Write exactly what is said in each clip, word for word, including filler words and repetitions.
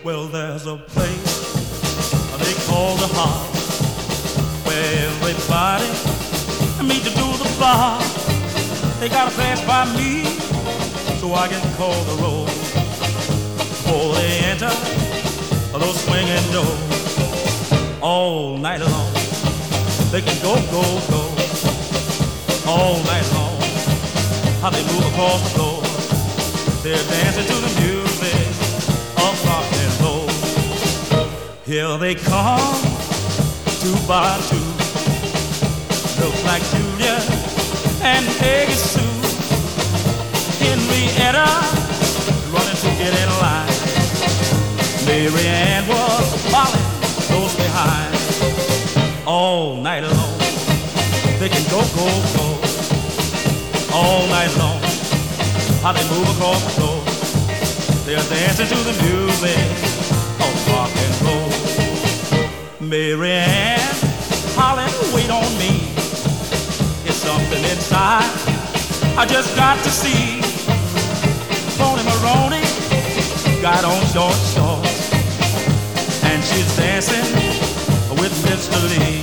Well, there's a place they call the heart, where everybody meet to do the bar. They gotta pass by me so I can call the roll. Before they enter those swinging doors, all night long they can go, go, go. All night long, how they move across the floor. They're dancing to the music of rock and roll. Here they come, two by two. Looks like Julia and Peggy Sue. Henrietta running to get in line. Mary Ann was following close behind. All night long, they can go, go, go. All night long, how they move across the floor. They're dancing to the music of rock and roll. Mary Ann hollering, wait on me. It's something inside I just got to see. Tony Maroney got on short shorts, and she's dancing with Mister Lee.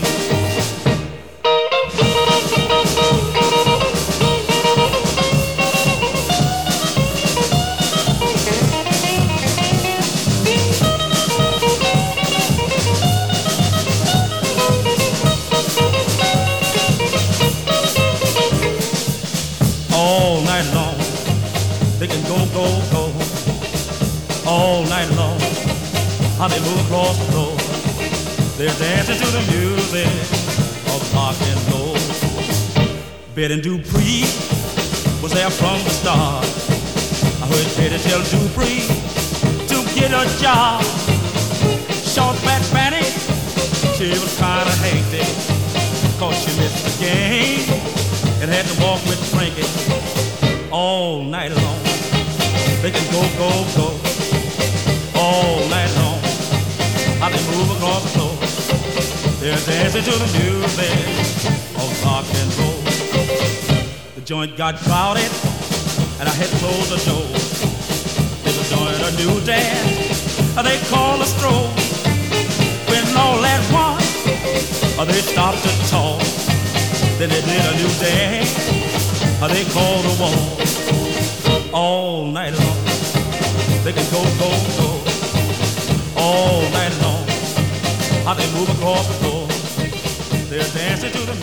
All night long, they can go, go, go. All night long, how they move across the floor. They're dancing to the music of rock and roll. Betty Dupree was there from the start. I heard Betty tell Dupree to get a job. Short, fat Fanny, she was kinda hasty, cause she missed the game and had to walk with Frankie. All night long, they can go, go, go. All night long, how they move across the floor. They're dancing to the music of rock and roll. The joint got crowded, and I had to close the door. They were doing a new dance, they call a stroll. When all at once, they stopped to talk. Then they did a new dance, they called a walk. All night long, they can go, go, go. All night long, how they move across the floor. They're dancing to the